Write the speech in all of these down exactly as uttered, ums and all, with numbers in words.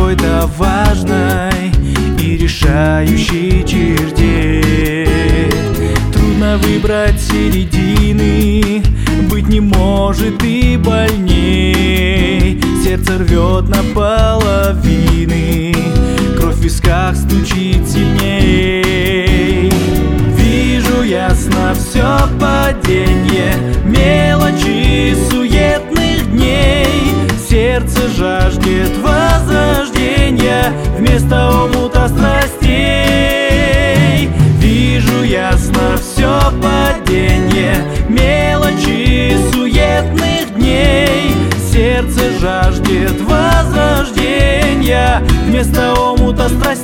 какой-то важной и решающей черте. Трудно выбрать середины, быть не может и больней. Сердце рвет на половины, кровь в висках стучит сильней. Вижу ясно все падение, мелочи суетных дней. Сердце жаждет возрождения вместо омута страстей. Вижу ясно все падение, мелочи суетных дней. Сердце жаждет возрождения вместо омута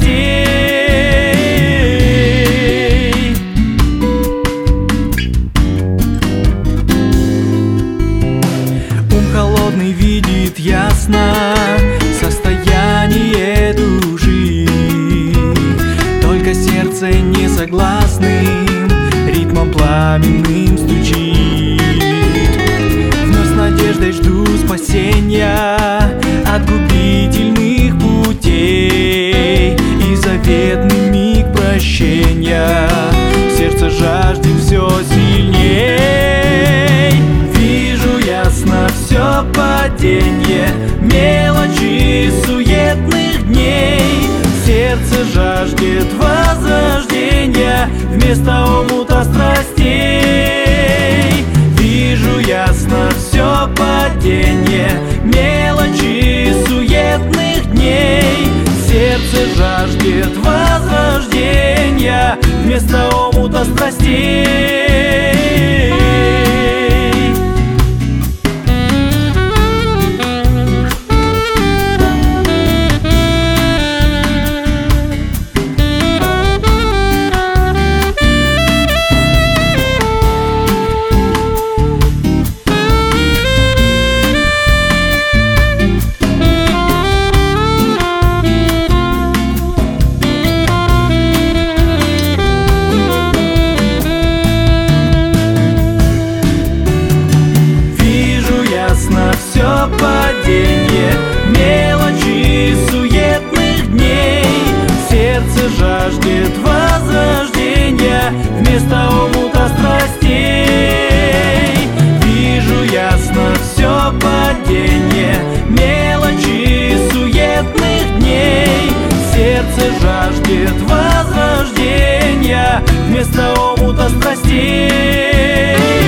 страстей. Ум холодный видит ясно состояние души, только сердце не согласным ритмом пламенным стучит. Вновь с надеждой жду спасения от губительных путей и заветный миг прощения. Сердце жаждет все сильней. Вижу ясно все падение, мелочи суетных дней. Сердце жаждет возрождения вместо омута страстей. Вижу ясно все падение, мелочи суетных дней. Сердце жаждет возрождения вместо омута страстей. Все падение, мелочи суетных дней. Сердце жаждет возрождения вместо омута страстей. Вижу ясно все падение, мелочи суетных дней. Сердце жаждет возрождения вместо омута страстей.